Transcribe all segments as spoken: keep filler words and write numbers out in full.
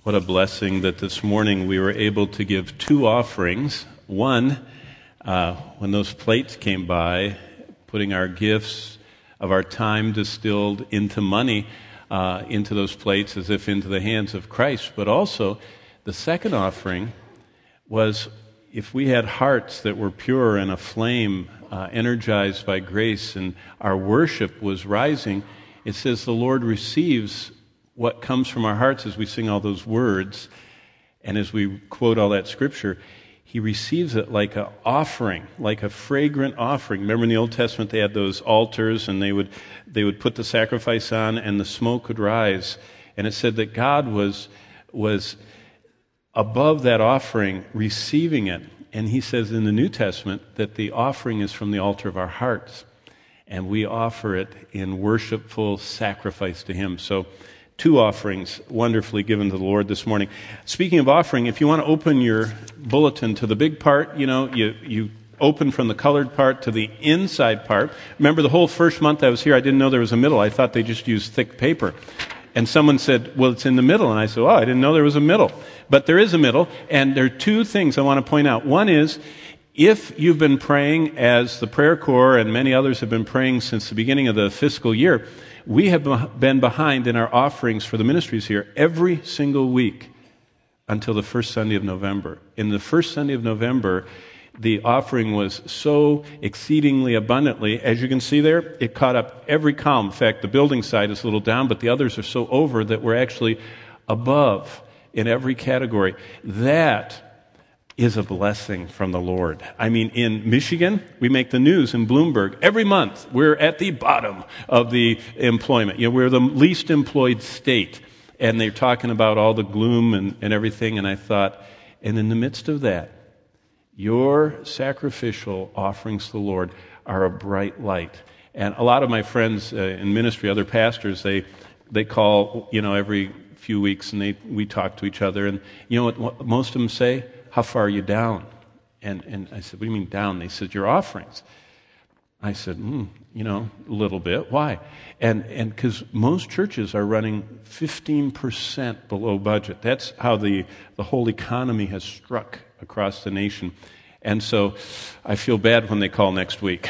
What a blessing that this morning we were able to give two offerings. One, uh, when those plates came by, putting our gifts of our time distilled into money, uh, into those plates as if into the hands of Christ. But also, the second offering was if we had hearts that were pure and aflame, uh, energized by grace, and our worship was rising, it says the Lord receives what comes from our hearts as we sing all those words, and as we quote all that scripture. He receives it like an offering, like a fragrant offering. Remember in the Old Testament they had those altars, and they would they would put the sacrifice on, and the smoke would rise. And it said that God was was above that offering, receiving it. And he says in the New Testament that the offering is from the altar of our hearts, and we offer it in worshipful sacrifice to him. So two offerings wonderfully given to the Lord this morning. Speaking of offering, if you want to open your bulletin to the big part, you know, you, you open from the colored part to the inside part. Remember the whole first month I was here, I didn't know there was a middle. I thought they just used thick paper. And someone said, well, it's in the middle. And I said, oh, I didn't know there was a middle. But there is a middle, and there are two things I want to point out. One is, if you've been praying as the prayer corps and many others have been praying since the beginning of the fiscal year, we have been behind in our offerings for the ministries here every single week until the first Sunday of November. In the first Sunday of November, the offering was so exceedingly abundantly. As you can see there, it caught up every column. In fact, the building side is a little down, but the others are so over that we're actually above in every category. That is a blessing from the Lord. I mean, in Michigan, we make the news in Bloomberg. Every month, we're at the bottom of the employment. You know, we're the least employed state. And they're talking about all the gloom and, and everything. And I thought, and in the midst of that, your sacrificial offerings to the Lord are a bright light. And a lot of my friends uh, in ministry, other pastors, they they call, you know, every few weeks, and they we talk to each other. And you know what, what most of them say? How far are you down? And and I said, what do you mean down? They said, your offerings. I said, mm, you know, a little bit. Why? And and because most churches are running fifteen percent below budget. That's how the, the whole economy has struck across the nation. And so I feel bad when they call next week.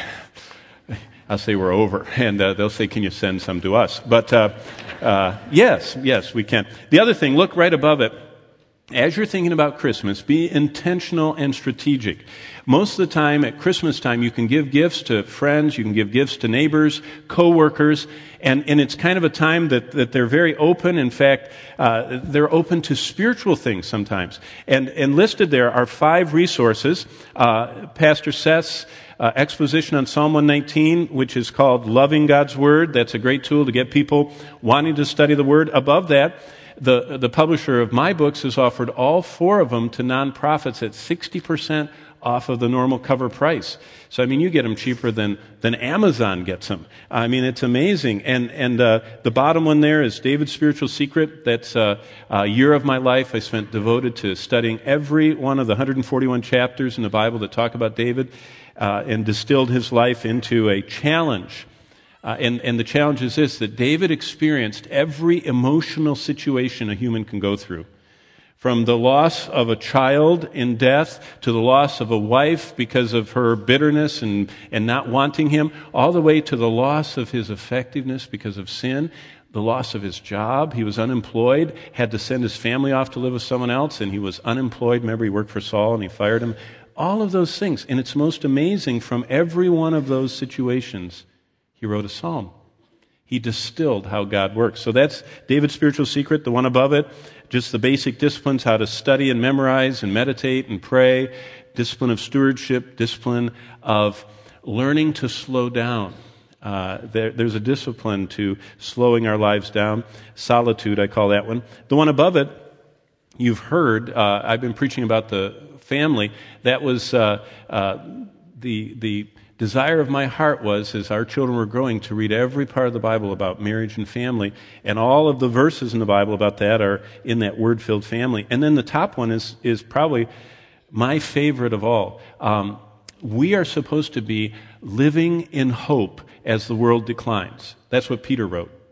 I'll say we're over, and uh, they'll say, can you send some to us? But uh, uh, yes, yes, we can. The other thing, look right above it. As you're thinking about Christmas, be intentional and strategic. Most of the time at Christmas time, you can give gifts to friends, you can give gifts to neighbors, co-workers, and, and it's kind of a time that, that they're very open. In fact, uh, they're open to spiritual things sometimes. And, and listed there are five resources. Uh, Pastor Seth's uh, exposition on Psalm one nineteen, which is called Loving God's Word. That's a great tool to get people wanting to study the Word. Above that, The, the publisher of my books has offered all four of them to nonprofits at sixty percent off of the normal cover price. So, I mean, you get them cheaper than, than Amazon gets them. I mean, it's amazing. And, and uh, the bottom one there is David's Spiritual Secret. That's uh, a year of my life I spent devoted to studying every one of the one hundred forty-one chapters in the Bible that talk about David, uh, and distilled his life into a challenge. Uh, and, and the challenge is this, that David experienced every emotional situation a human can go through. From the loss of a child in death to the loss of a wife because of her bitterness and, and not wanting him, all the way to the loss of his effectiveness because of sin, the loss of his job. He was unemployed, had to send his family off to live with someone else, and he was unemployed. Remember, he worked for Saul and he fired him. All of those things. And it's most amazing, from every one of those situations, he wrote a psalm. He distilled how God works. So that's David's Spiritual Secret. The one above it, just the basic disciplines, how to study and memorize and meditate and pray, discipline of stewardship, discipline of learning to slow down. Uh, there, there's a discipline to slowing our lives down. Solitude, I call that one. The one above it, you've heard, uh, I've been preaching about the family. That was uh, uh, the the desire of my heart was, as our children were growing, to read every part of the Bible about marriage and family. And all of the verses in the Bible about that are in that word-filled family. And then the top one is is probably my favorite of all. Um, we are supposed to be living in hope as the world declines. That's what Peter wrote.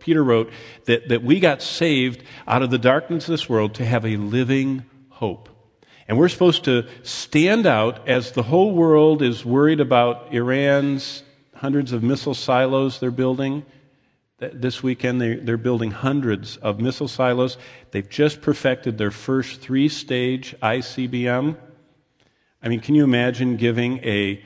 Peter wrote, that, that we got saved out of the darkness of this world to have a living hope. And we're supposed to stand out as the whole world is worried about Iran's hundreds of missile silos they're building. This weekend they, they're building hundreds of missile silos. They've just perfected their first three-stage I C B M. I mean, can you imagine giving a,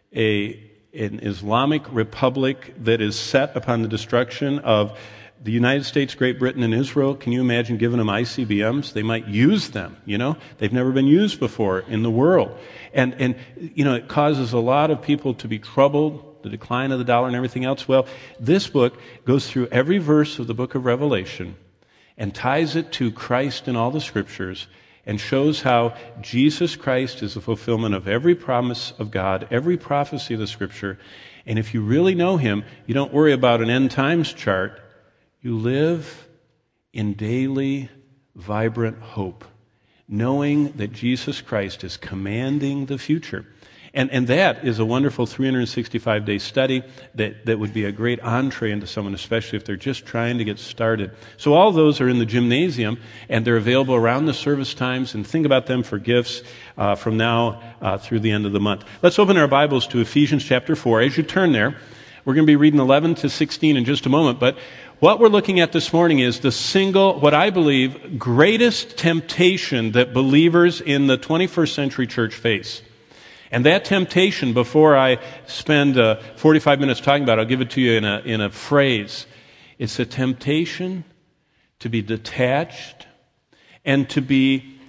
a an Islamic republic that is set upon the destruction of the United States, Great Britain, and Israel? Can you imagine giving them I C B Ms? They might use them, you know? They've never been used before in the world. And, and you know, it causes a lot of people to be troubled, the decline of the dollar and everything else. Well, this book goes through every verse of the book of Revelation and ties it to Christ in all the scriptures and shows how Jesus Christ is the fulfillment of every promise of God, every prophecy of the scripture. And if you really know him, you don't worry about an end times chart. You live in daily, vibrant hope, knowing that Jesus Christ is commanding the future. And, and that is a wonderful three hundred sixty-five day study that, that would be a great entree into someone, especially if they're just trying to get started. So all those are in the gymnasium, and they're available around the service times, and think about them for gifts uh, from now uh, through the end of the month. Let's open our Bibles to Ephesians chapter four. As you turn there, we're going to be reading eleven to sixteen in just a moment, but what we're looking at this morning is the single, what I believe, greatest temptation that believers in the twenty-first century church face. And that temptation, before I spend uh, forty-five minutes talking about it, I'll give it to you in a, in a phrase. It's a temptation to be detached and to be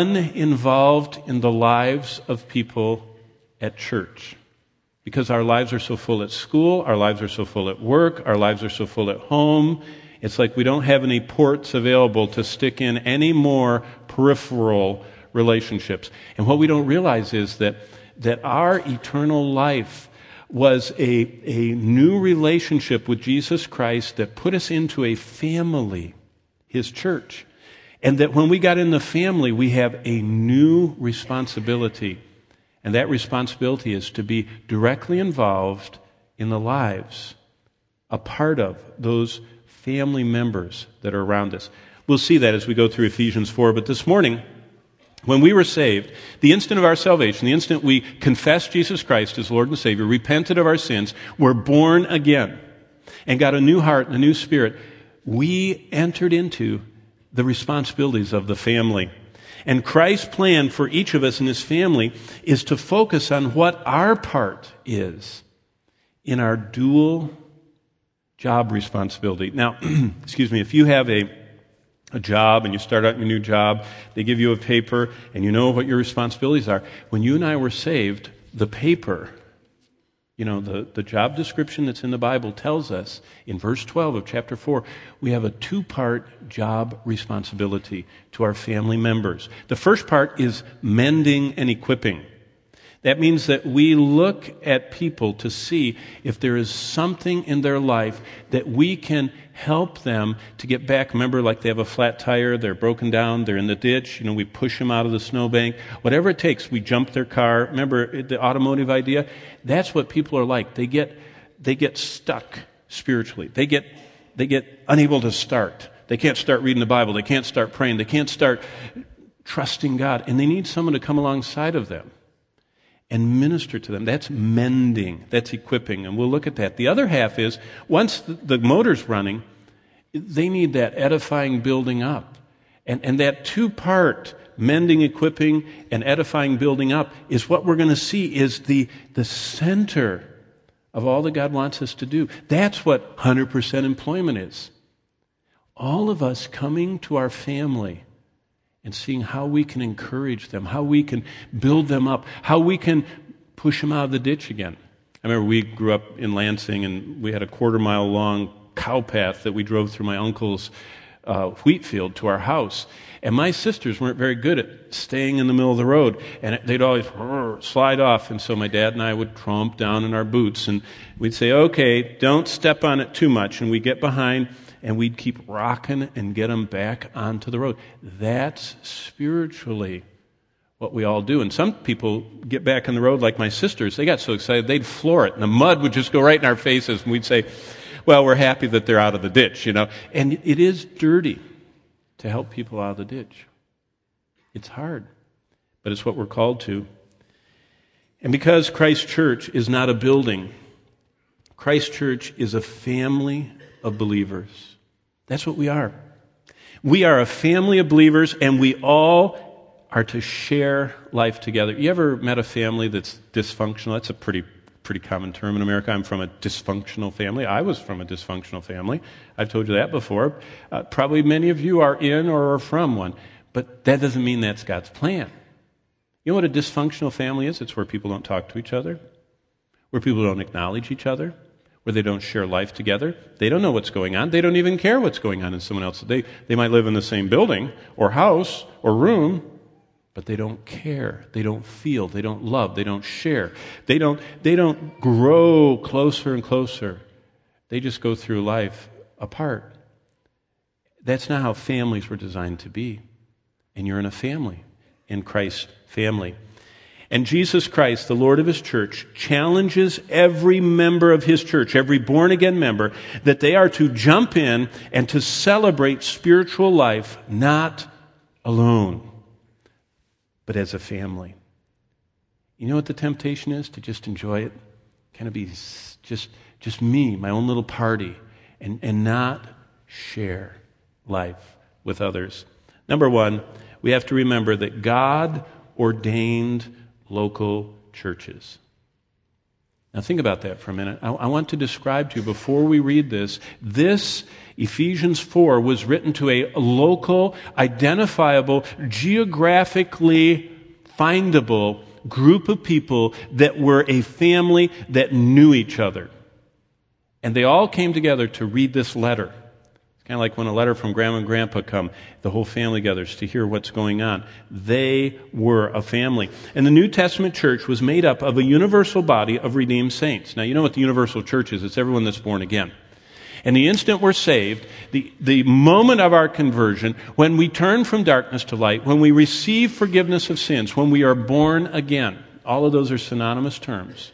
uninvolved in the lives of people at church. Because our lives are so full at school, our lives are so full at work, our lives are so full at home. It's like we don't have any ports available to stick in any more peripheral relationships. And what we don't realize is that that our eternal life was a, a new relationship with Jesus Christ that put us into a family, his church. And that when we got in the family, we have a new responsibility. And that responsibility is to be directly involved in the lives, a part of those family members that are around us. We'll see that as we go through Ephesians four. But this morning, when we were saved, the instant of our salvation, the instant we confessed Jesus Christ as Lord and Savior, repented of our sins, were born again, and got a new heart and a new spirit, we entered into the responsibilities of the family. And Christ's plan for each of us in his family is to focus on what our part is in our dual job responsibility. Now, excuse me, if you have a a job and you start out your new job, they give you a paper and you know what your responsibilities are. When you and I were saved, the paper, you know, the, the job description that's in the Bible tells us in verse twelve of chapter four, we have a two-part job responsibility to our family members. The first part is mending and equipping. That means that we look at people to see if there is something in their life that we can help them to get back. Remember, like they have a flat tire, they're broken down, they're in the ditch, you know, we push them out of the snowbank. Whatever it takes, we jump their car. Remember the automotive idea? That's what people are like. They get they get stuck spiritually. They get they get unable to start. They can't start reading the Bible. They can't start praying. They can't start trusting God. And they need someone to come alongside of them and minister to them. That's mending. That's equipping. And we'll look at that. The other half is, once the, the motor's running, they need that edifying building up. And, and that two-part, mending, equipping, and edifying building up, is what we're going to see is the, the center of all that God wants us to do. That's what one hundred percent employment is. All of us coming to our family and seeing how we can encourage them, how we can build them up, how we can push them out of the ditch again. I remember we grew up in Lansing, and we had a quarter mile long cow path that we drove through my uncle's uh, wheat field to our house. And my sisters weren't very good at staying in the middle of the road, and they'd always slide off. And so my dad and I would tromp down in our boots, and we'd say, okay, don't step on it too much. And we'd get behind, and we'd keep rocking and get them back onto the road. That's spiritually what we all do. And some people get back on the road like my sisters. They got so excited, they'd floor it, and the mud would just go right in our faces, and we'd say, Well, we're happy that they're out of the ditch, you know. And it is dirty to help people out of the ditch. It's hard, but it's what we're called to. And because Christ Church is not a building, Christ Church is a family of believers. That's what we are. We are a family of believers, and we all are to share life together. You ever met a family that's dysfunctional? That's a pretty pretty common term in America. I'm from a dysfunctional family. I was from a dysfunctional family. I've told you that before. Uh, probably many of you are in or are from one. But that doesn't mean that's God's plan. You know what a dysfunctional family is? It's where people don't talk to each other, where people don't acknowledge each other, where they don't share life together. They don't know what's going on. They don't even care what's going on in someone else. They, they might live in the same building or house or room, but they don't care. They don't feel. They don't love. They don't share. They don't, they don't grow closer and closer. They just go through life apart. That's not how families were designed to be. And you're in a family, in Christ's family. And Jesus Christ, the Lord of His church, challenges every member of His church, every born-again member, that they are to jump in and to celebrate spiritual life, not alone, but as a family. You know what the temptation is? To just enjoy it, kind of be just, just me, my own little party, and, and not share life with others. Number one, we have to remember that God ordained local churches. Now think about that for a minute. I, I want to describe to you, before we read this, this Ephesians four was written to a local, identifiable, geographically findable group of people that were a family that knew each other. And they all came together to read this letter. It's kind of like when a letter from Grandma and Grandpa come, the whole family gathers to hear what's going on. They were a family. And the New Testament church was made up of a universal body of redeemed saints. Now, you know what the universal church is. It's everyone that's born again. And the instant we're saved, the, the moment of our conversion, when we turn from darkness to light, when we receive forgiveness of sins, when we are born again, all of those are synonymous terms,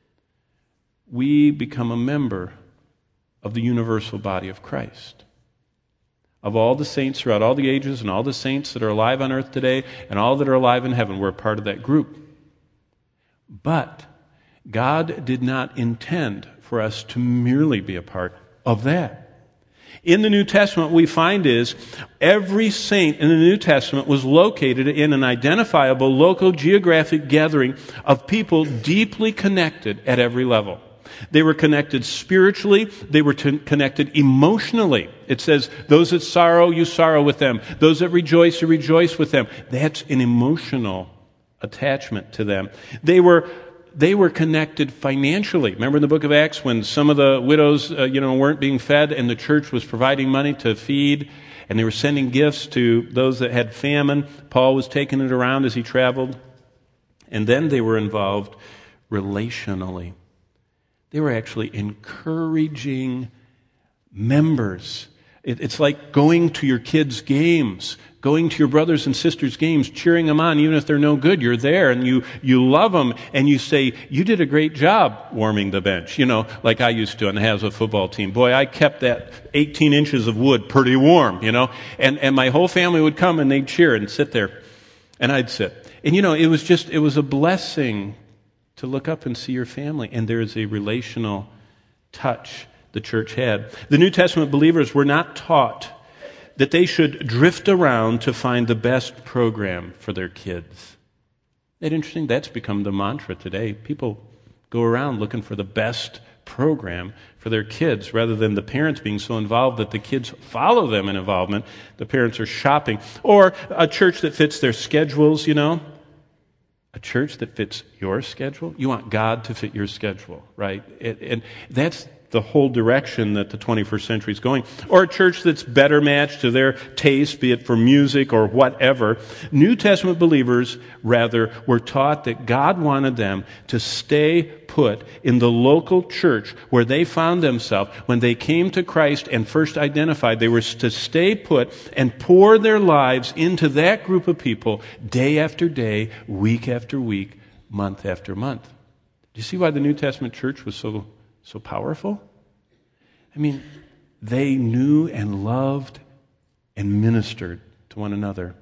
we become a member of the universal body of Christ. Of all the saints throughout all the ages and all the saints that are alive on earth today and all that are alive in heaven, we're a part of that group. But God did not intend for us to merely be a part of that. In the New Testament, what we find is every saint in the New Testament was located in an identifiable local geographic gathering of people deeply connected at every level. They were connected spiritually. They were t- connected emotionally. It says, those that sorrow, you sorrow with them. Those that rejoice, you rejoice with them. That's an emotional attachment to them. They were they were connected financially. Remember in the book of Acts when some of the widows uh, you know, weren't being fed and the church was providing money to feed, and they were sending gifts to those that had famine. Paul was taking it around as he traveled. And then they were involved relationally. They were actually encouraging members. It, it's like going to your kids' games, going to your brothers and sisters' games, cheering them on, even if they're no good. You're there and you, you love them and you say, you did a great job warming the bench, you know, like I used to on the Hasbro football team. Boy, I kept that eighteen inches of wood pretty warm, you know, and, and my whole family would come and they'd cheer and sit there and I'd sit. And, you know, it was just, it was a blessing to look up and see your family. And there is a relational touch the church had. The New Testament believers were not taught that they should drift around to find the best program for their kids. Isn't that interesting? That's become the mantra today. People go around looking for the best program for their kids rather than the parents being so involved that the kids follow them in involvement. The parents are shopping. Or a church that fits their schedules, you know. A church that fits your schedule? You want God to fit your schedule, right? It, and that's the whole direction that the twenty-first century is going. Or a church that's better matched to their taste, be it for music or whatever. New Testament believers, rather, were taught that God wanted them to stay put in the local church where they found themselves when they came to Christ and first identified. They were to stay put and pour their lives into that group of people day after day, week after week, month after month. Do you see why the New Testament church was so so powerful? I mean, they knew and loved and ministered to one another.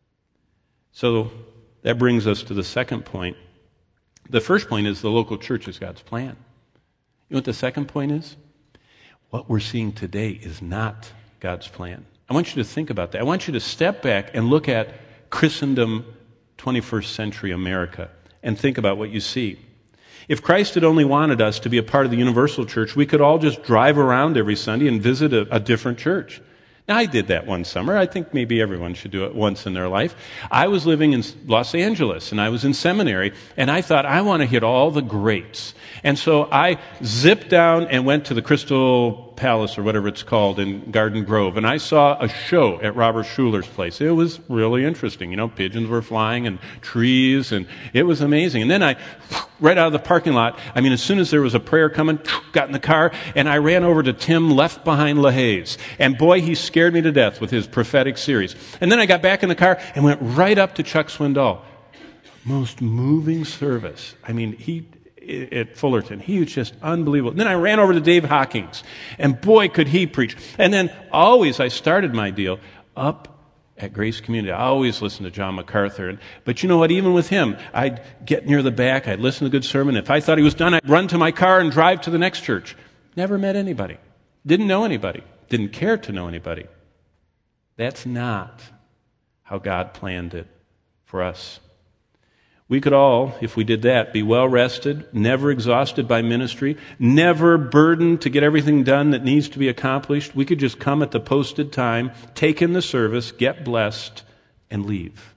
So that brings us to the second point. The first point is the local church is God's plan. You know what the second point is? What we're seeing today is not God's plan. I want you to think about that. I want you to step back and look at Christendom, twenty-first century America, and think about what you see. If Christ had only wanted us to be a part of the universal church, we could all just drive around every Sunday and visit a, a different church. Now, I did that one summer. I think maybe everyone should do it once in their life. I was living in Los Angeles, and I was in seminary, and I thought, I want to hit all the greats. And so I zipped down and went to the Crystal Palace, or whatever it's called, in Garden Grove, and I saw a show at Robert Schuler's place. It was really interesting. You know, pigeons were flying and trees, and it was amazing. And then I, right out of the parking lot, I mean, as soon as there was a prayer coming, got in the car, and I ran over to Tim Left Behind LaHaye's. And boy, he scared me to death with his prophetic series. And then I got back in the car and went right up to Chuck Swindoll. Most moving service. I mean, he... at Fullerton. He was just unbelievable. And then I ran over to Dave Hawkins, and boy, could he preach. And then always I started my deal up at Grace Community. I always listened to John MacArthur. And, but you know what? Even with him, I'd get near the back, I'd listen to a good sermon. If I thought he was done, I'd run to my car and drive to the next church. Never met anybody. Didn't know anybody. Didn't care to know anybody. That's not how God planned it for us. We could all, if we did that, be well rested, never exhausted by ministry, never burdened to get everything done that needs to be accomplished. We could just come at the posted time, take in the service, get blessed, and leave.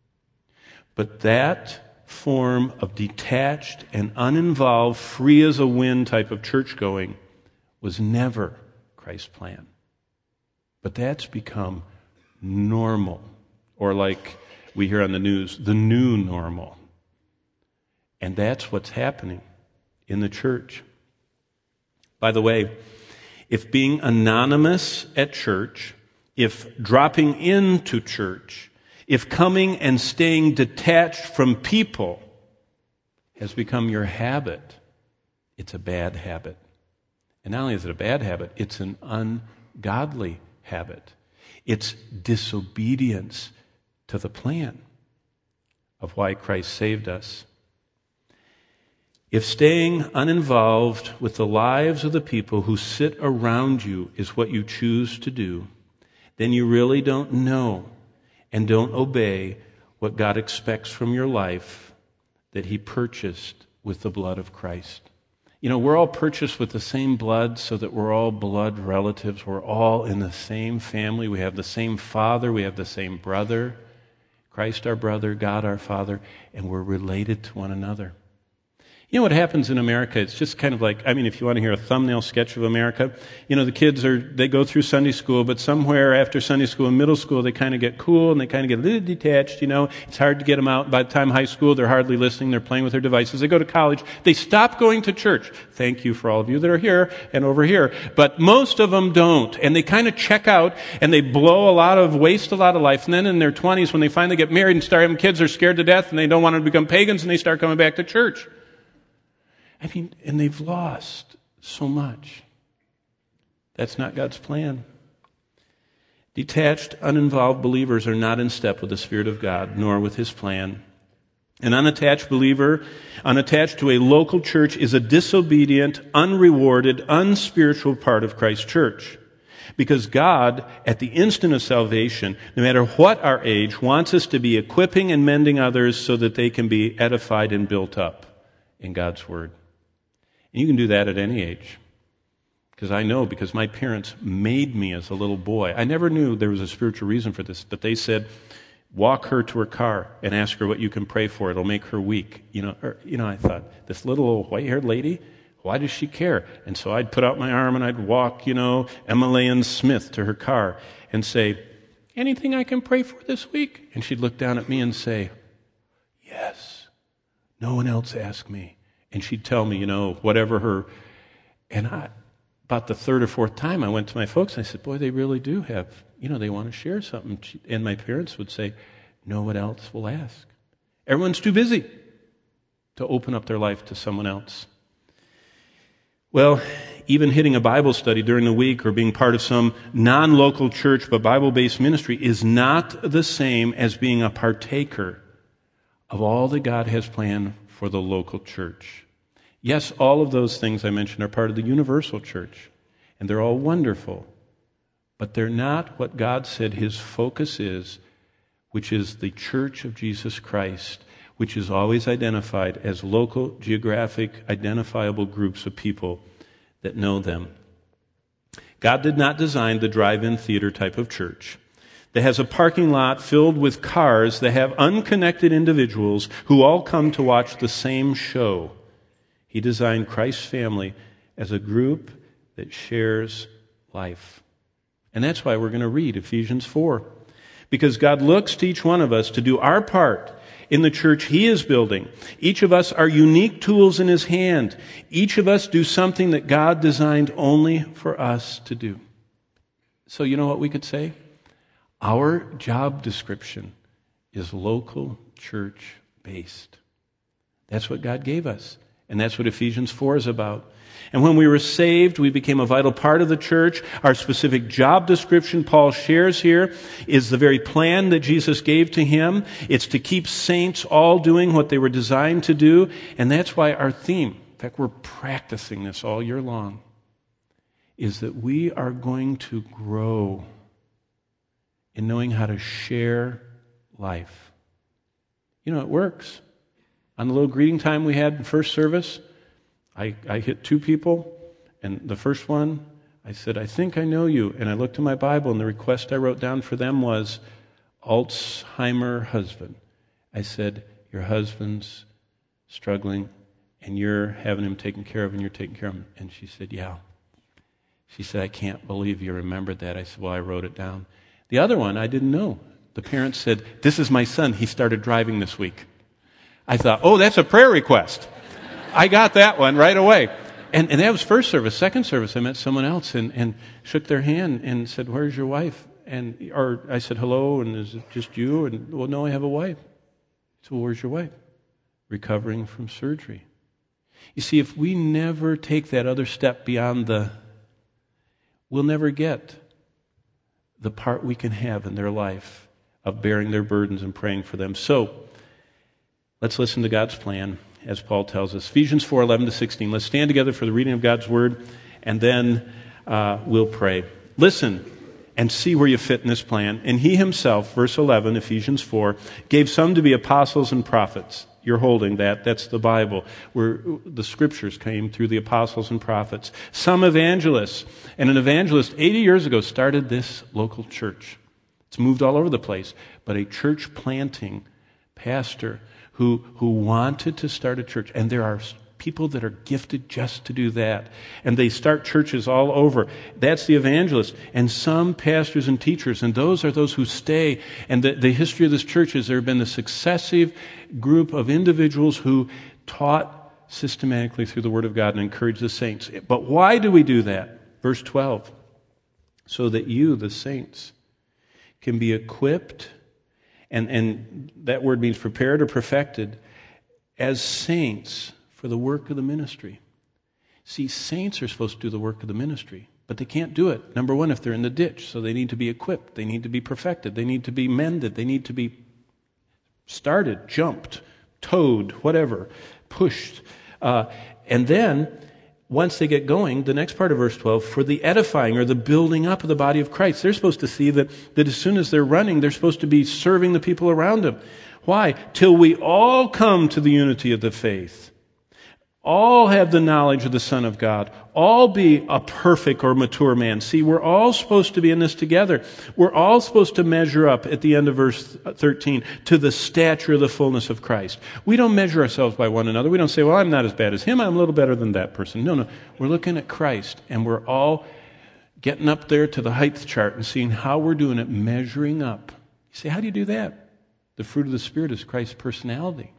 But that form of detached and uninvolved, free as a wind type of church going was never Christ's plan. But that's become normal, or like we hear on the news, the new normal. And that's what's happening in the church. By the way, if being anonymous at church, if dropping into church, if coming and staying detached from people has become your habit, it's a bad habit. And not only is it a bad habit, it's an ungodly habit. It's disobedience to the plan of why Christ saved us. If staying uninvolved with the lives of the people who sit around you is what you choose to do, then you really don't know and don't obey what God expects from your life that He purchased with the blood of Christ. You know, we're all purchased with the same blood so that we're all blood relatives. We're all in the same family. We have the same father. We have the same brother. Christ our brother, God our Father, and we're related to one another. You know what happens in America? It's just kind of like, I mean, if you want to hear a thumbnail sketch of America, you know, the kids are, they go through Sunday school, but somewhere after Sunday school and middle school, they kind of get cool and they kind of get a little detached, you know. It's hard to get them out. By the time high school, they're hardly listening. They're playing with their devices. They go to college. They stop going to church. Thank you for all of you that are here and over here. But most of them don't. And they kind of check out and they blow a lot of, waste a lot of life. And then in their twenties, when they finally get married and start having kids, they're scared to death and they don't want to become pagans and they start coming back to church. I mean, and they've lost so much. That's not God's plan. Detached, uninvolved believers are not in step with the Spirit of God, nor with His plan. An unattached believer, unattached to a local church, is a disobedient, unrewarded, unspiritual part of Christ's church. Because God, at the instant of salvation, no matter what our age, wants us to be equipping and mending others so that they can be edified and built up in God's Word. And you can do that at any age. Because I know, because my parents made me as a little boy. I never knew there was a spiritual reason for this, but they said, walk her to her car and ask her what you can pray for. It'll make her weak. You know, or, you know, I thought, this little white-haired lady, why does she care? And so I'd put out my arm and I'd walk, you know, Emma Lane Smith to her car and say, anything I can pray for this week? And she'd look down at me and say, yes. No one else asked me. And she'd tell me, you know, whatever her, and I, about the third or fourth time I went to my folks and I said, boy, they really do have, you know, they want to share something. And my parents would say, no one else will ask. Everyone's too busy to open up their life to someone else. Well, even hitting a Bible study during the week or being part of some non-local church but Bible-based ministry is not the same as being a partaker of all that God has planned for the local church. Yes, all of those things I mentioned are part of the universal church, and they're all wonderful, but they're not what God said His focus is, which is the church of Jesus Christ, which is always identified as local, geographic, identifiable groups of people that know them. God did not design the drive-in theater type of church that has a parking lot filled with cars that have unconnected individuals who all come to watch the same show. He designed Christ's family as a group that shares life. And that's why we're going to read Ephesians four. Because God looks to each one of us to do our part in the church He is building. Each of us are unique tools in His hand. Each of us do something that God designed only for us to do. So you know what we could say? Our job description is local church based. That's what God gave us. And that's what Ephesians four is about. And when we were saved, we became a vital part of the church. Our specific job description Paul shares here is the very plan that Jesus gave to him. It's to keep saints all doing what they were designed to do. And that's why our theme, in fact, we're practicing this all year long, is that we are going to grow in knowing how to share life. You know, it works. On the little greeting time we had in first service, I, I hit two people, and the first one, I said, I think I know you. And I looked in my Bible, and the request I wrote down for them was, Alzheimer husband. I said, your husband's struggling, and you're having him taken care of, and you're taking care of him. And she said, yeah. She said, I can't believe you remembered that. I said, well, I wrote it down. The other one, I didn't know. The parents said, this is my son. He started driving this week. I thought, oh, that's a prayer request. I got that one right away. And, and that was first service. Second service, I met someone else and, and shook their hand and said, where's your wife? And or I said, hello, and is it just you? And, well, no, I have a wife. So, well, where's your wife? Recovering from surgery. You see, if we never take that other step beyond the, we'll never get the part we can have in their life of bearing their burdens and praying for them. So, let's listen to God's plan, as Paul tells us. Ephesians four, eleven to sixteen. Let's stand together for the reading of God's Word, and then uh, we'll pray. Listen and see where you fit in this plan. And He Himself, verse eleven, Ephesians four, gave some to be apostles and prophets. You're holding that. That's the Bible, where the Scriptures came through the apostles and prophets. Some evangelists. And an evangelist eighty years ago started this local church. It's moved all over the place. But a church planting pastor who who wanted to start a church. And there are people that are gifted just to do that. And they start churches all over. That's the evangelist. And some pastors and teachers, and those are those who stay. And the, the history of this church is there have been a successive group of individuals who taught systematically through the Word of God and encouraged the saints. But why do we do that? Verse twelve. So that you, the saints, can be equipped, and, and that word means prepared or perfected, as saints for the work of the ministry. See, saints are supposed to do the work of the ministry, but they can't do it. Number one, if they're in the ditch, so they need to be equipped. They need to be perfected. They need to be mended. They need to be started, jumped, towed, whatever, pushed. Uh, and then, once they get going, the next part of verse twelve, for the edifying or the building up of the body of Christ. They're supposed to see that, that as soon as they're running, they're supposed to be serving the people around them. Why? Till we all come to the unity of the faith. All have the knowledge of the Son of God. All be a perfect or mature man. See, we're all supposed to be in this together. We're all supposed to measure up at the end of verse thirteen to the stature of the fullness of Christ. We don't measure ourselves by one another. We don't say, well, I'm not as bad as him. I'm a little better than that person. No, no. We're looking at Christ, and we're all getting up there to the height chart and seeing how we're doing it, measuring up. You say, how do you do that? The fruit of the Spirit is Christ's personality.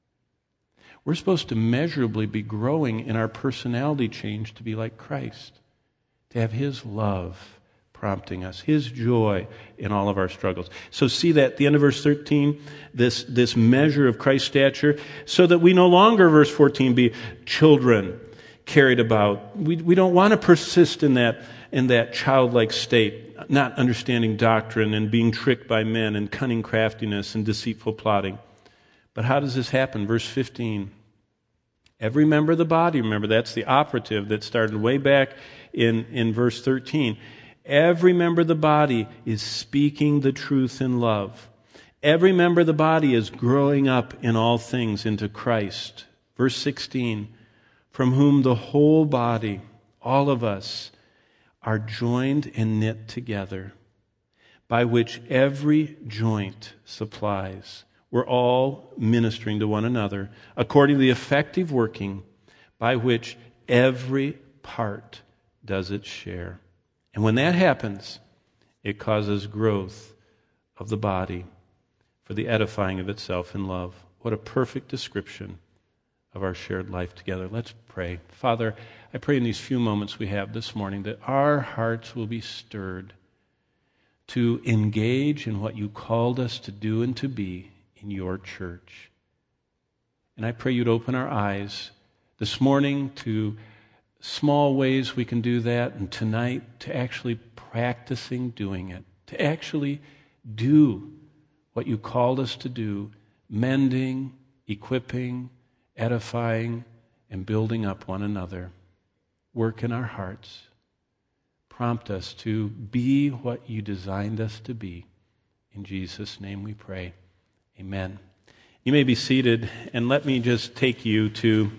We're supposed to measurably be growing in our personality change to be like Christ, to have His love prompting us, His joy in all of our struggles. So see that at the end of verse thirteen, this, this measure of Christ's stature, so that we no longer, verse fourteen, be children, carried about. We, we don't want to persist in that, in that childlike state, not understanding doctrine and being tricked by men and cunning craftiness and deceitful plotting. But how does this happen? Verse fifteen. Every member of the body, remember that's the operative that started way back in, in verse thirteen. Every member of the body is speaking the truth in love. Every member of the body is growing up in all things into Christ. Verse sixteen, from whom the whole body, all of us, are joined and knit together, by which every joint supplies. We're all ministering to one another according to the effective working by which every part does its share. And when that happens, it causes growth of the body for the edifying of itself in love. What a perfect description of our shared life together. Let's pray. Father, I pray in these few moments we have this morning that our hearts will be stirred to engage in what you called us to do and to be in your church. And I pray you'd open our eyes this morning to small ways we can do that, and tonight to actually practicing doing it, to actually do what you called us to do, mending, equipping, edifying, and building up one another. Work in our hearts. Prompt us to be what you designed us to be. In Jesus' name we pray. Amen. You may be seated, and let me just take you to,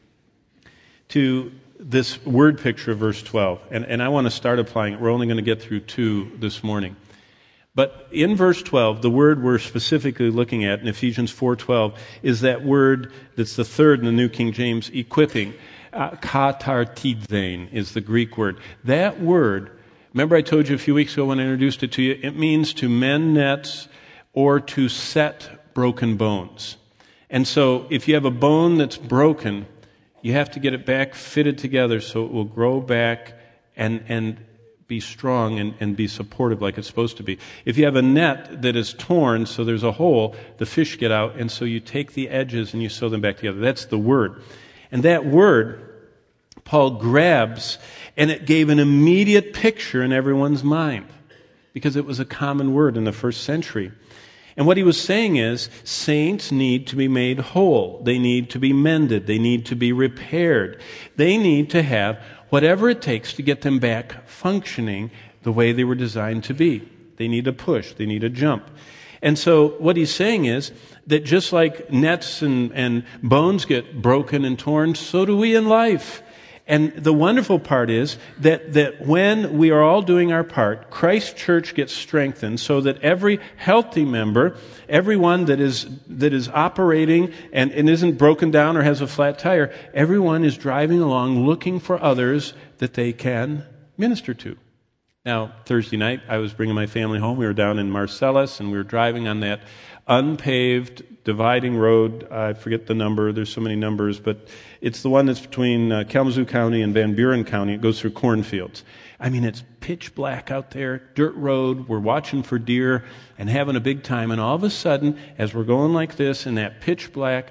to this word picture of verse twelve. And, and I want to start applying it. We're only going to get through two this morning. But in verse twelve, the word we're specifically looking at in Ephesians four twelve is that word that's the third in the New King James, equipping. Uh, katartidein is the Greek word. That word, remember I told you a few weeks ago when I introduced it to you, it means to mend nets or to set broken bones. And so if you have a bone that's broken, you have to get it back fitted together so it will grow back and, and be strong and, and be supportive like it's supposed to be. If you have a net that is torn so there's a hole, the fish get out, and so you take the edges and you sew them back together. That's the word. And that word, Paul grabs, and it gave an immediate picture in everyone's mind because it was a common word in the first century. And what he was saying is, saints need to be made whole. They need to be mended. They need to be repaired. They need to have whatever it takes to get them back functioning the way they were designed to be. They need a push. They need a jump. And so what he's saying is that just like nets and, and bones get broken and torn, so do we in life. And the wonderful part is that, that when we are all doing our part, Christ Church gets strengthened so that every healthy member, everyone that is that is operating and, and isn't broken down or has a flat tire, everyone is driving along looking for others that they can minister to. Now, Thursday night, I was bringing my family home. We were down in Marcellus, and we were driving on that unpaved dividing road. I forget the number. There's so many numbers, but it's the one that's between uh, Kalamazoo County and Van Buren County. It goes through cornfields. I mean, it's pitch black out there, dirt road. We're watching for deer and having a big time. And all of a sudden, as we're going like this in that pitch black,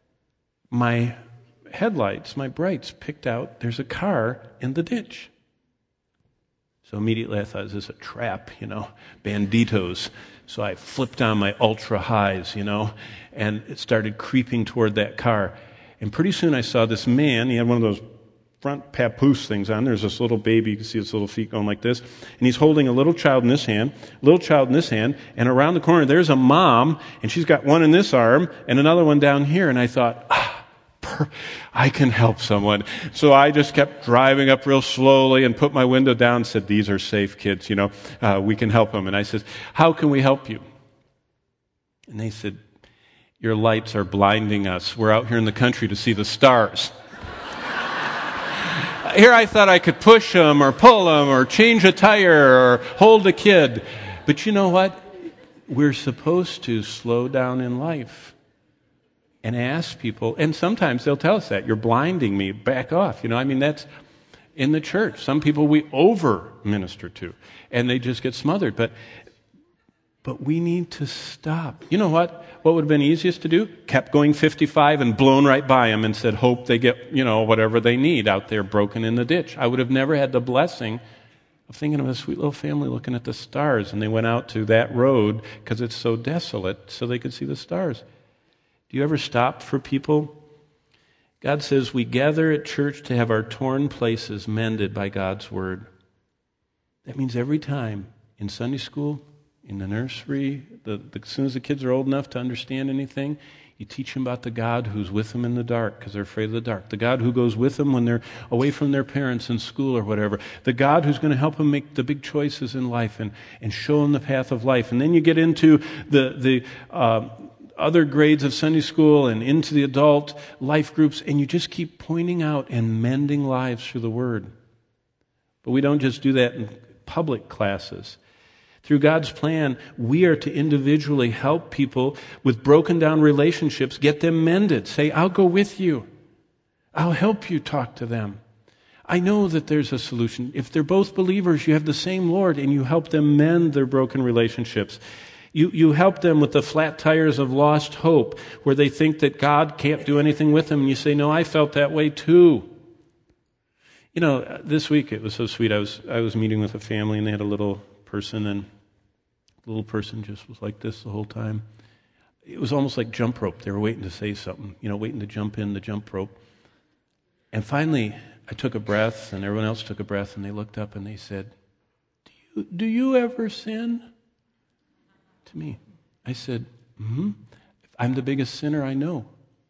my headlights, my brights picked out, there's a car in the ditch. So immediately I thought, is this a trap, you know, banditos? So I flipped on my ultra highs, you know, and it started creeping toward that car. And pretty soon I saw this man. He had one of those front papoose things on. There's this little baby. You can see his little feet going like this. And he's holding a little child in this hand, little child in this hand. And around the corner, there's a mom, and she's got one in this arm and another one down here. And I thought, ah, I can help someone. So I just kept driving up real slowly and put my window down and said, these are safe kids, you know, uh, we can help them. And I said, how can we help you? And they said, your lights are blinding us. We're out here in the country to see the stars. Here I thought I could push them or pull them or change a tire or hold a kid. But you know what? We're supposed to slow down in life and ask people, and sometimes they'll tell us that, you're blinding me, back off. You know, I mean, that's in the church. Some people we over minister to, and they just get smothered. But But we need to stop. You know what? What would have been easiest to do? Kept going fifty-five and blown right by them and said, hope they get, you know, whatever they need out there broken in the ditch. I would have never had the blessing of thinking of a sweet little family looking at the stars. And they went out to that road because it's so desolate so they could see the stars. Do you ever stop for people? God says we gather at church to have our torn places mended by God's word. That means every time in Sunday school, in the nursery, the, the, as soon as the kids are old enough to understand anything, you teach them about the God who's with them in the dark because they're afraid of the dark. The God who goes with them when they're away from their parents in school or whatever. The God who's going to help them make the big choices in life and, and show them the path of life. And then you get into the, the uh, other grades of Sunday school and into the adult life groups, and you just keep pointing out and mending lives through the Word. But we don't just do that in public classes. Through God's plan, we are to individually help people with broken down relationships, get them mended. Say, I'll go with you. I'll help you talk to them. I know that there's a solution. If they're both believers, you have the same Lord, and you help them mend their broken relationships. You, you help them with the flat tires of lost hope, where they think that God can't do anything with them, and you say, no, I felt that way too. You know, this week it was so sweet. I was I was meeting with a family, and they had a little person, and the little person just was like this the whole time. It was almost like jump rope. They were waiting to say something, you know, waiting to jump in the jump rope. And finally, I took a breath, and everyone else took a breath, and they looked up and they said, do you, do you ever sin? To me. I said, mm-hmm. I'm the biggest sinner I know.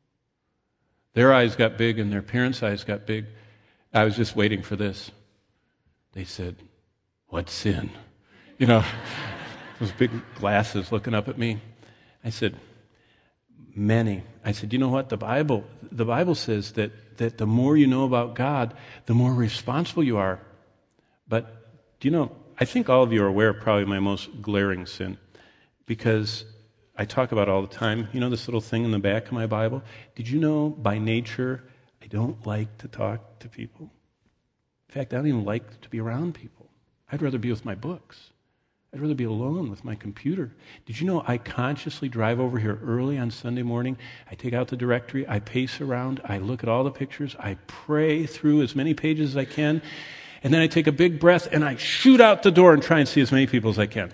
Their eyes got big, and their parents' eyes got big. I was just waiting for this. They said, what sin? You know, those big glasses looking up at me. I said, many. I said, you know what? The Bible, the Bible says that, that the more you know about God, the more responsible you are. But, do you know, I think all of you are aware of probably my most glaring sin, because I talk about it all the time. You know this little thing in the back of my Bible? Did you know by nature I don't like to talk to people? In fact, I don't even like to be around people. I'd rather be with my books. I'd rather be alone with my computer. Did you know I consciously drive over here early on Sunday morning? I take out the directory, I pace around, I look at all the pictures, I pray through as many pages as I can, and then I take a big breath and I shoot out the door and try and see as many people as I can.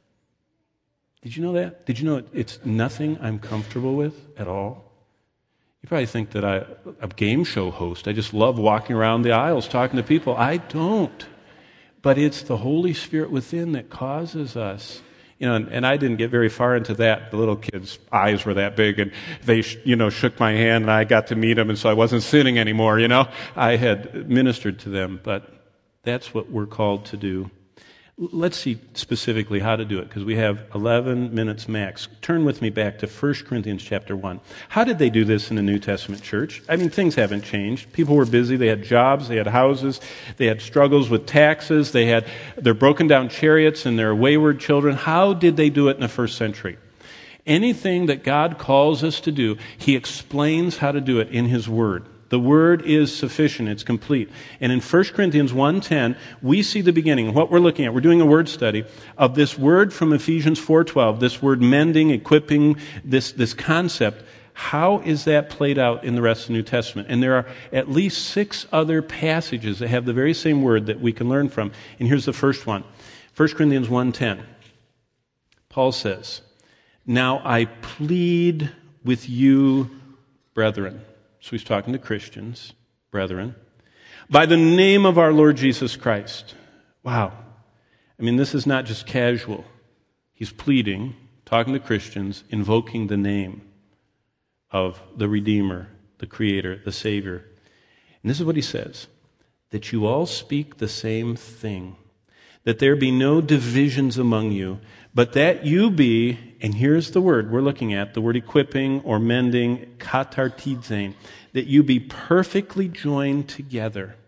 Did you know that? Did you know it's nothing I'm comfortable with at all? You probably think that I'm a game show host. I just love walking around the aisles talking to people. I don't. But it's the Holy Spirit within that causes us. You know, and, and I didn't get very far into that. The little kids' eyes were that big, and they, you know, shook my hand, and I got to meet them, and so I wasn't sinning anymore, you know. I had ministered to them, but that's what we're called to do. Let's see specifically how to do it, because we have eleven minutes max. Turn with me back to First Corinthians chapter one. How did they do this in the New Testament church? I mean, things haven't changed. People were busy. They had jobs. They had houses. They had struggles with taxes. They had their broken down chariots and their wayward children. How did they do it in the first century? Anything that God calls us to do, He explains how to do it in His Word. The Word is sufficient. It's complete. And in First Corinthians one ten, we see the beginning. What we're looking at, we're doing a word study of this word from Ephesians four twelve, this word mending, equipping, this, this concept. How is that played out in the rest of the New Testament? And there are at least six other passages that have the very same word that we can learn from. And here's the first one. First Corinthians one ten. Paul says, now I plead with you, brethren. So he's talking to Christians, brethren, by the name of our Lord Jesus Christ. Wow. I mean, this is not just casual. He's pleading, talking to Christians, invoking the name of the Redeemer, the Creator, the Savior. And this is what he says, that you all speak the same thing, that there be no divisions among you, but that you be, and here's the word we're looking at, the word equipping or mending, katartizein, that you be perfectly joined together.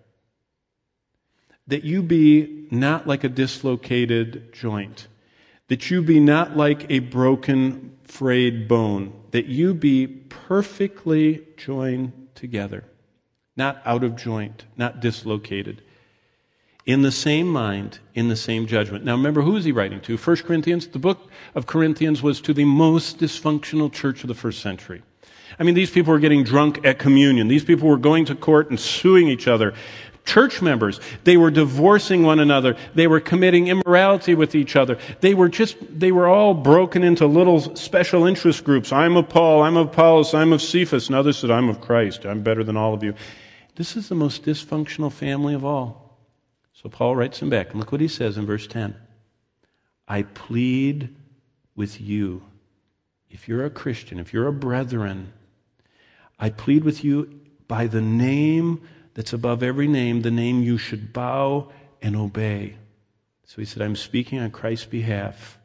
That you be not like a dislocated joint. That you be not like a broken, frayed bone. That you be perfectly joined together. Not out of joint, not dislocated. in the same mind, in the same judgment. Now remember, who is he writing to? First Corinthians. The book of Corinthians was to the most dysfunctional church of the first century. I mean, these people were getting drunk at communion. These people were going to court and suing each other. Church members, they were divorcing one another. They were committing immorality with each other. They were just, they were all broken into little special interest groups. I'm of Paul, I'm of Apollos, I'm of Cephas, and others said, I'm of Christ. I'm better than all of you. This is the most dysfunctional family of all. So Paul writes him back, and look what he says in verse ten. I plead with you, if you're a Christian, if you're a brethren, I plead with you by the name that's above every name, the name you should bow and obey. So he said, I'm speaking on Christ's behalf.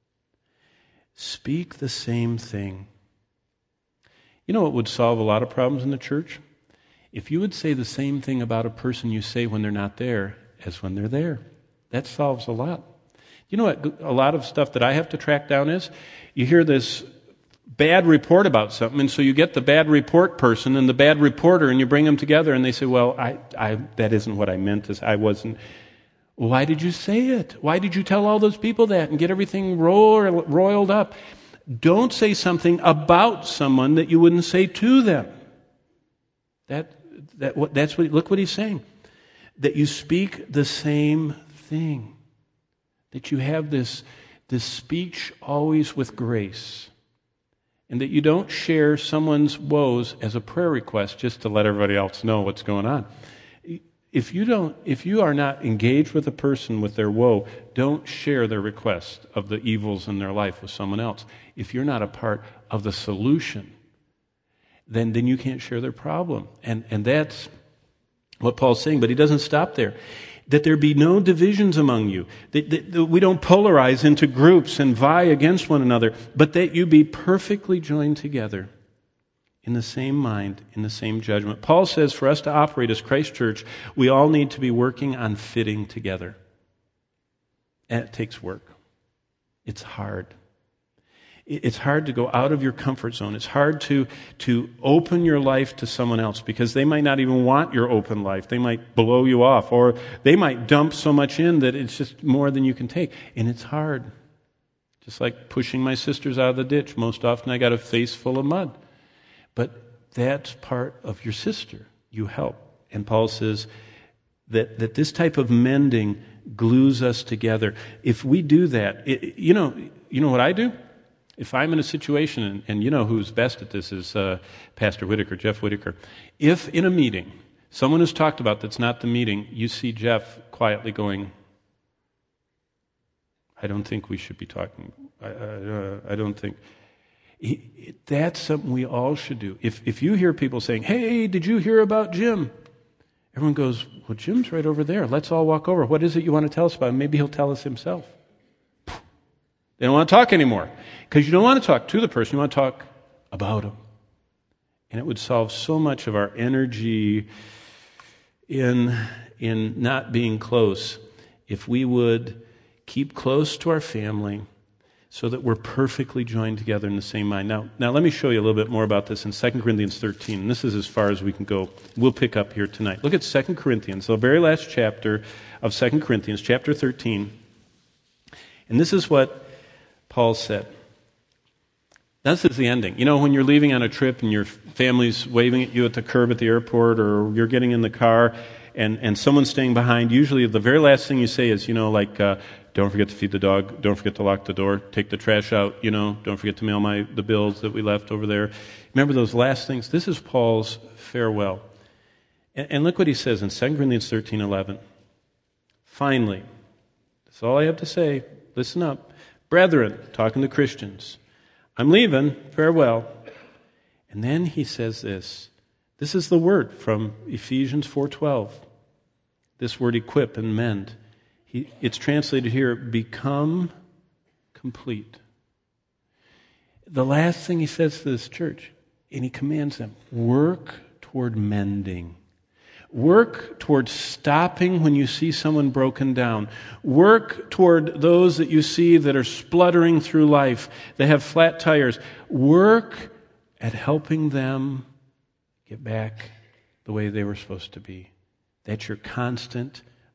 Speak the same thing. You know what would solve a lot of problems in the church? If you would say the same thing about a person you say when they're not there as when they're there. That solves a lot. You know what a lot of stuff that I have to track down is? You hear this bad report about something, and so you get the bad report person and the bad reporter, and you bring them together, and they say, well, I, I, that isn't what I meant. I wasn't. Why did you say it? Why did you tell all those people that and get everything roil, roiled up? Don't say something about someone that you wouldn't say to them. That, that, what, that's what, look what he's saying. That you speak the same thing. That you have this, this speech always with grace. And that you don't share someone's woes as a prayer request just to let everybody else know what's going on. If you don't, if you are not engaged with a person with their woe, don't share their request of the evils in their life with someone else. If you're not a part of the solution, then, then you can't share their problem. And, and that's what Paul's saying, but he doesn't stop there. That there be no divisions among you. That, that, that we don't polarize into groups and vie against one another, but that you be perfectly joined together in the same mind, in the same judgment. Paul says for us to operate as Christ Church, we all need to be working on fitting together. And it takes work. It's hard. It's hard to go out of your comfort zone. It's hard to, to open your life to someone else because they might not even want your open life. They might blow you off, or they might dump so much in that it's just more than you can take. And it's hard. Just like pushing my sisters out of the ditch. Most often I got a face full of mud. But that's part of your sister. You help. And Paul says that, that this type of mending glues us together. If we do that, it, you know, you know what I do? If I'm in a situation, and, and you know who's best at this is uh, Pastor Whitaker, Jeff Whitaker. If in a meeting, someone has talked about that's not the meeting, you see Jeff quietly going, I don't think we should be talking. I, uh, I don't think. He, that's something we all should do. If, if you hear people saying, hey, did you hear about Jim? Everyone goes, well, Jim's right over there. Let's all walk over. What is it you want to tell us about? Maybe he'll tell us himself. They don't want to talk anymore. Because you don't want to talk to the person, you want to talk about him. And it would solve so much of our energy in, in not being close if we would keep close to our family so that we're perfectly joined together in the same mind. Now, now let me show you a little bit more about this in Second Corinthians thirteen. And this is as far as we can go. We'll pick up here tonight. Look at Second Corinthians, the very last chapter of Second Corinthians, chapter thirteen. And this is what Paul said. This is the ending. You know, when you're leaving on a trip and your family's waving at you at the curb at the airport, or you're getting in the car and, and someone's staying behind, usually the very last thing you say is, you know, like, uh, don't forget to feed the dog, don't forget to lock the door, take the trash out, you know, don't forget to mail my the bills that we left over there. Remember those last things? This is Paul's farewell. And, and look what he says in Second Corinthians thirteen eleven. Finally, that's all I have to say. Listen up. Brethren, talking to Christians, I'm leaving, farewell. And then he says this. This is the word from Ephesians four twelve. This word equip and mend. He, it's translated here, become complete. The last thing he says to this church, and he commands them, work toward mending. Work toward stopping when you see someone broken down. Work toward those that you see that are spluttering through life, that have flat tires. Work at helping them get back the way they were supposed to be. That's your constant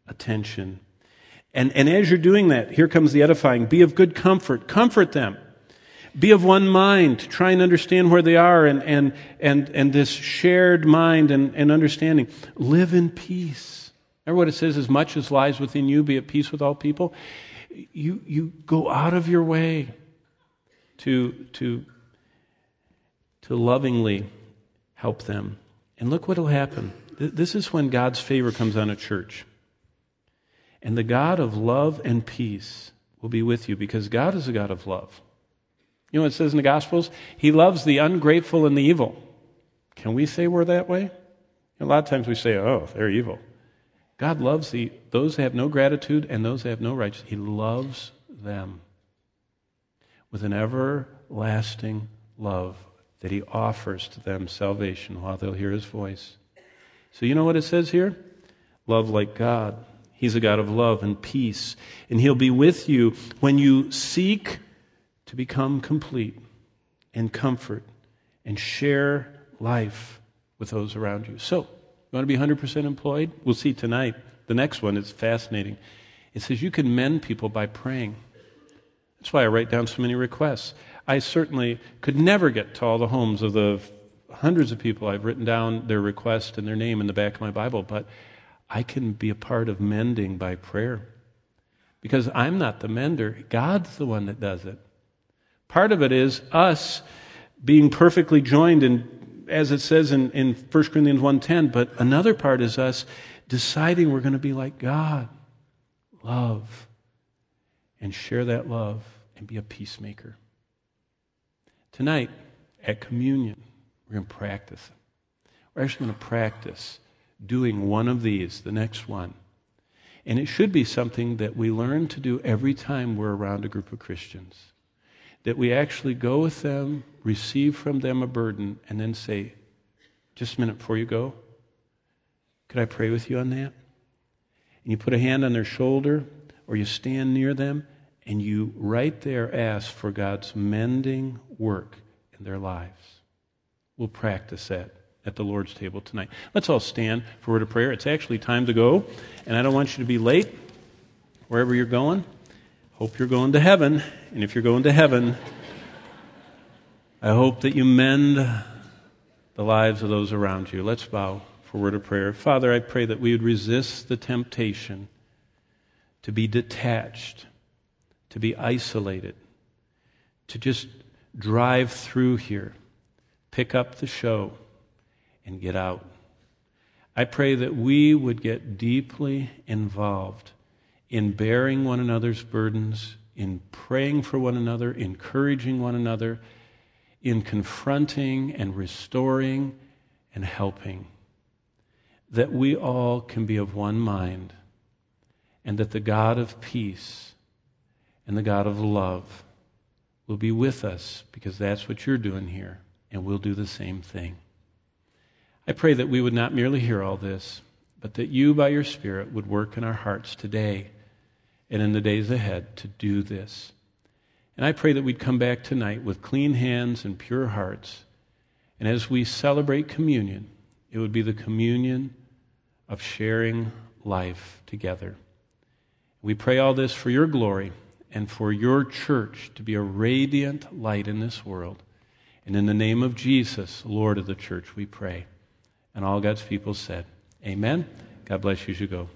attention. And, and as you're doing that, here comes the edifying. Be of good comfort. Comfort them. Be of one mind. Try and understand where they are and, and, and, and this shared mind and, and understanding. Live in peace. Remember what it says, as much as lies within you, be at peace with all people. You, you go out of your way to, to, to lovingly help them. And look what will happen. This is when God's favor comes on a church. And the God of love and peace will be with you, because God is a God of love. You know what it says in the Gospels? He loves the ungrateful and the evil. Can we say we're that way? A lot of times we say, oh, they're evil. God loves the those that have no gratitude and those that have no righteousness. He loves them with an everlasting love that He offers to them salvation while they'll hear His voice. So you know what it says here? Love like God. He's a God of love and peace. And He'll be with you when you seek to become complete and comfort and share life with those around you. So, you want to be one hundred percent employed? We'll see tonight. The next one is fascinating. It says you can mend people by praying. That's why I write down so many requests. I certainly could never get to all the homes of the hundreds of people I've written down their request and their name in the back of my Bible, but I can be a part of mending by prayer. Because I'm not the mender. God's the one that does it. Part of it is us being perfectly joined, in, as it says in, in First Corinthians one ten, but another part is us deciding we're going to be like God. Love. And share that love and be a peacemaker. Tonight, at communion, we're going to practice. We're actually going to practice doing one of these, the next one. And it should be something that we learn to do every time we're around a group of Christians. That we actually go with them, receive from them a burden, and then say, just a minute before you go, could I pray with you on that? And you put a hand on their shoulder, or you stand near them, and you right there ask for God's mending work in their lives. We'll practice that at the Lord's table tonight. Let's all stand for a word of prayer. It's actually time to go, and I don't want you to be late wherever you're going. Hope you're going to heaven, and if you're going to heaven, I hope that you mend the lives of those around you. Let's bow for a word of prayer. Father, I pray that we would resist the temptation to be detached, to be isolated, to just drive through here, pick up the show, and get out. I pray that we would get deeply involved in bearing one another's burdens, in praying for one another, encouraging one another, in confronting and restoring and helping. That we all can be of one mind, and that the God of peace and the God of love will be with us, because that's what you're doing here, and we'll do the same thing. I pray that we would not merely hear all this, but that you, by your Spirit, would work in our hearts today and in the days ahead to do this. And I pray that we'd come back tonight with clean hands and pure hearts. And as we celebrate communion, it would be the communion of sharing life together. We pray all this for your glory and for your church to be a radiant light in this world. And in the name of Jesus, Lord of the church, we pray. And all God's people said, amen. God bless you as you go.